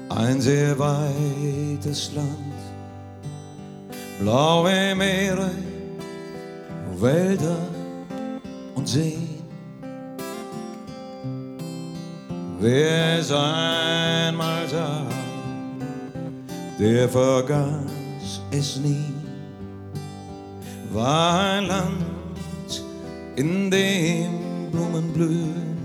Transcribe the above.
Ein sehr weites Land, blaue Meere, Wälder und Seen. Wer es einmal sah, der vergaß es nie. War ein Land, in dem Blumen blühen